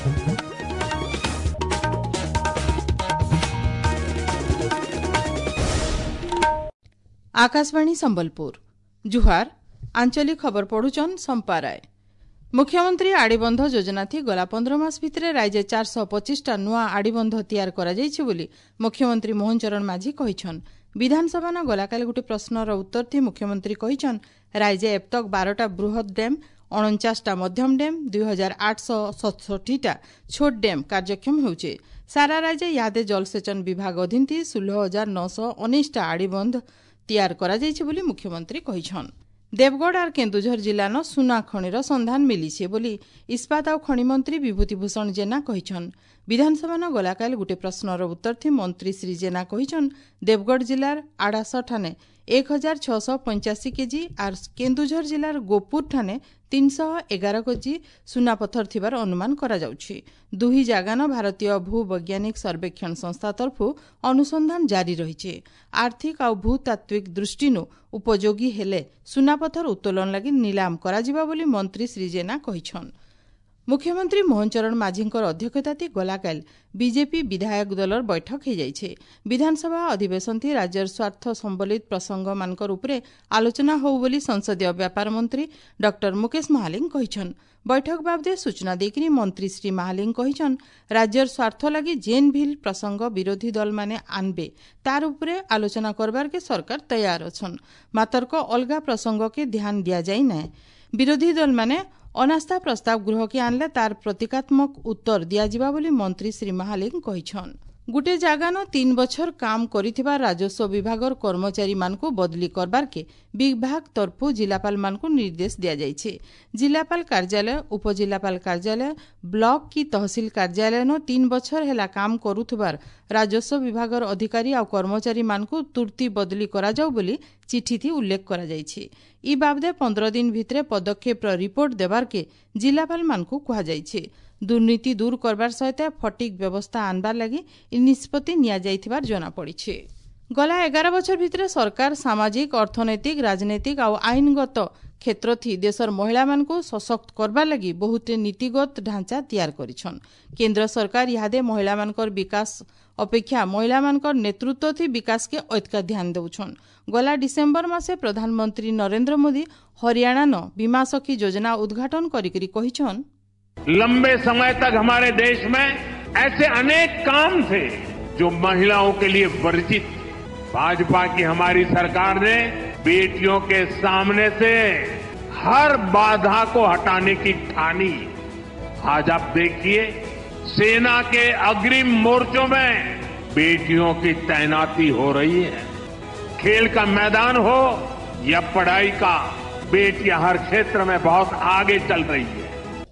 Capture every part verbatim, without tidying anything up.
आकाशवाणी संबलपुर जुहार आंचलिक खबर पढ़ुचन संपा राय। मुख्यमंत्री आड़ीबंध योजना थी गला पंद्रह मास भितर राज्य चार सौ पचिश टा नुआ आड़ीबंध तैयार करा जाइछि बोली मुख्यमंत्री मोहन चरण माझी कहिछन। विधानसभा न गलाकाल गोटे प्रश्नर उत्तर थी मुख्यमंत्री कहिछन राज्य एबतक बारह बृहत डैम उनचास टा मध्यम डैम दुई हजार आठ सौ सतसठी टा छोट डैम कार्यक्षम होउचे। सारा राज्य यादे जलसेचन विभाग अधीन थी सोलह हजार नौ सौ उन्नीस टा आड़ीबंध तैयार करा जाइछि बोली मुख्यमंत्री कहिछन। देवगढ़ और केन्दुझर जिला न सुना खणीर संधान मिली बोली इस्पात और खणी मंत्री विभूतिभूषण जेना कहिछन। विधानसभा न गलाकाल गोटे प्रश्नर उत्तर थी मंत्री श्री जेना कहिछन देवगढ़ जिलार आड़ास ठाने एक हजार छःश पंचाशी केजी और केन्दुझर जिलार गोपुर ठाने तीन सौ एगार केजी सुना पत्थर थिबार अनुमान करा जाउछि। दुही जागान भारतीय भू वैज्ञानिक सर्वेक्षण संस्था तरफु अनुसंधान जारी रहिছে। आर्थिक और भूतात्विक दृष्टिनु उपयोगी हेले सुनापथर उत्तोलन लगी नीलाम करा जिबा बोली मंत्री श्री जेना कहिछन। मुख्यमंत्री मोहन चरण माझींकर अध्यक्षताती गलाकाल बीजेपी विधायक दलर बैठक हो जाइछे। विधानसभा अधिवेशन थी राज्यर स्वार्थ संबलित प्रसंग मानकर उपरे आलोचना हो बोली संसदीय व्यापार मंत्री डॉक्टर मुकेश महालिंग कहिछन। बैठक बाबदे सूचना देकरी मंत्री श्री महालिंग कहिछन राज्यर स्वार्थ लगी जेन बिल प्रसंग विरोधी दल माने आनबे तार उपरे आलोचना करबार के सरकार तैयार अछन, मातर को अलगा प्रसंग के ध्यान दिया जाई नै। विरोधी दल माने अनास्था प्रस्ताव गृह के आनले तार प्रतीकात्मक उत्तर दिया जिबा बोली मंत्री श्री महालिंग कहिछन। गुटे जागान तीन बछर काम करिथिबा राजस्व विभागर कर्मचारी मानकु बदली करबार के विभाग तरफु जिलापाल मानकु निर्देश दिया जाइछे। जिलापाल कार्यालय, उपजिलापाल कार्यालय, ब्लॉक की तहसील कार्यालय न तीन बछर हेला काम करुथबार राजस्व विभागर अधिकारी और कर्मचारी मानकु तुर्ती बदली करा जाउ बोली चिठी थी उल्लेख करा जाइछे। ई बाबदे पंद्रह दिन भितरे पदक्षेप रिपोर्ट देबार के जिलापाल मानकु कहा जाइछे। दुर्नीति दूर करबार सहित फटिक व्यवस्था आनबार लगी निष्पत्ति निया जाइथिबार जना पड़िछे। गला एगार बछर भितरे सरकार सामाजिक, अर्थनैतिक, राजनैतिक और आईनगत क्षेत्र थी देशर महिला मानकु सशक्त करबार लगी बहुत नीतिगत ढांचा तैयार करिछन। केंद्र सरकार इहादे महिला मानकर विकास अपेक्षा महिला मानकर नेतृत्व थी विकास के अधिक ध्यान देउछन। गला डिसेम्बर मासे प्रधानमंत्री नरेंद्र मोदी हरियाणा न बीमा सखी योजना उद्घाटन करिकरी कहिछन लंबे समय तक हमारे देश में ऐसे अनेक काम थे जो महिलाओं के लिए वर्जित। भाजपा की हमारी सरकार ने बेटियों के सामने से हर बाधा को हटाने की ठानी। आज आप देखिए सेना के अग्रिम मोर्चों में बेटियों की तैनाती हो रही है। खेल का मैदान हो या पढ़ाई का, बेटियां हर क्षेत्र में बहुत आगे चल रही है।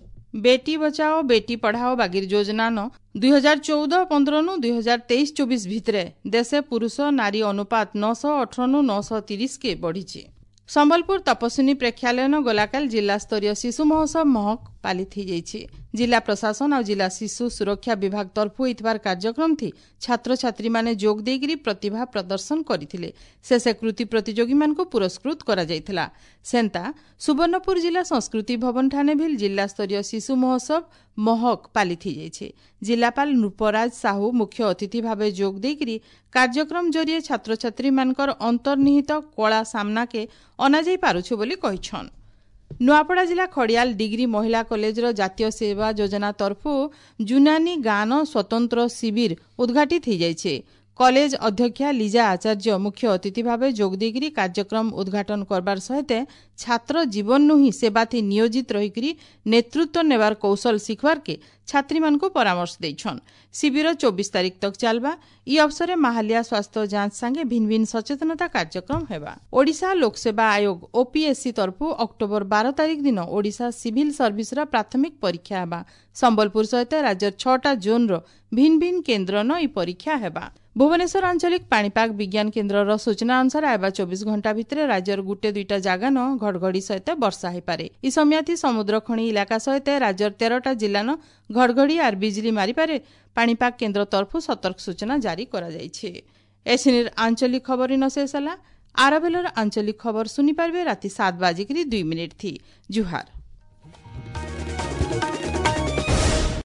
बेटी बचाओ बेटी पढ़ाओ बागिर योजना न दुई हजार चौदह पंद्रह नु दुई हजार तेईस चौबीस भितरे देशे पुरुष नारी अनुपात नौ सौ अठारह नु नौ सौ तीस के बढ़ी। संबलपुर तपस्विनी प्रेक्षालय न गलाकाल जिला स्तरीय शिशु महोत्सव महक पालित हो जाइछे। जिला प्रशासन और जिला शिशु सुरक्षा विभाग तरफु इतबार कार्यक्रम थी छात्र छात्री माने जोग देगिरी प्रतिभा प्रदर्शन करथिले। शेषे कृति प्रतियोगी मानकु पुरस्कृत करा जाइथिला। सेंता सुवर्णपुर जिला संस्कृति भवन ठाने भी जिला स्तरीय शिशु महोत्सव महक पालित हो जाइछे। जिलापाल नृपराज साहू मुख्य अतिथि भावे जोग देगिरी कार्यक्रम जरिए छात्र छात्री मानकर अंतर्निहित कला सामना के अना जाई पारुछु बोली कहिछन। नुआपड़ा जिला खड़ियाल डिग्री महिला कॉलेज रो जातीय सेवा योजना तरफु जुनानी गान स्वतंत्र शिविर उद्घाटित हो जाइछे। कॉलेज अध्यक्षा लीजा आचार्य मुख्य अतिथि भावे जोग देगिरी कार्यक्रम उद्घाटन करबार सहित छात्र जीवन नु ही सेवा थी नियोजित रहिकरी नेतृत्व नेबार कौशल सिखबार के छात्री मानकु परामर्श देछन। शिविर चौबीस तारीख तक चलबा। ई अवसर महालिया स्वास्थ्य जांच संगे भिन्न भिन्न सचेतनता कार्यक्रम हेबा। ओडिशा लोकसेवा आयोग ओपीएससी तरफु अक्टोबर बारह तारीख दिन ओडिशा सिविल सर्विस रा प्राथमिक परीक्षा हेबा। संबलपुर सहित राज्य छटा जोन रो भिन्न भिन्न केन्द्र न ई परीक्षा हेबा। भुवनेश्वर आंचलिक पाणीपाग विज्ञान केन्द्र सूचना अनुसार आयबा चौबीस घंटा भितर राज्यर गुटे दुईटा जागा न घड़घड़ी सहित वर्षा होपारे। ई समय थी समुद्र खणी इलाका सहित राज्यर तेरटा जिला न घड़घड़ी और बिजली मारिपारे पाणीपाग केन्द्र तरफु सतर्क सूचना जारी करा जाइछे। एसिनिर आंचलिक खबर इन शेष होला। आरबेलर आंचलिक खबर सुनी पारबे राति सात बाजिकरी दुई मिनिट थी। जुहार।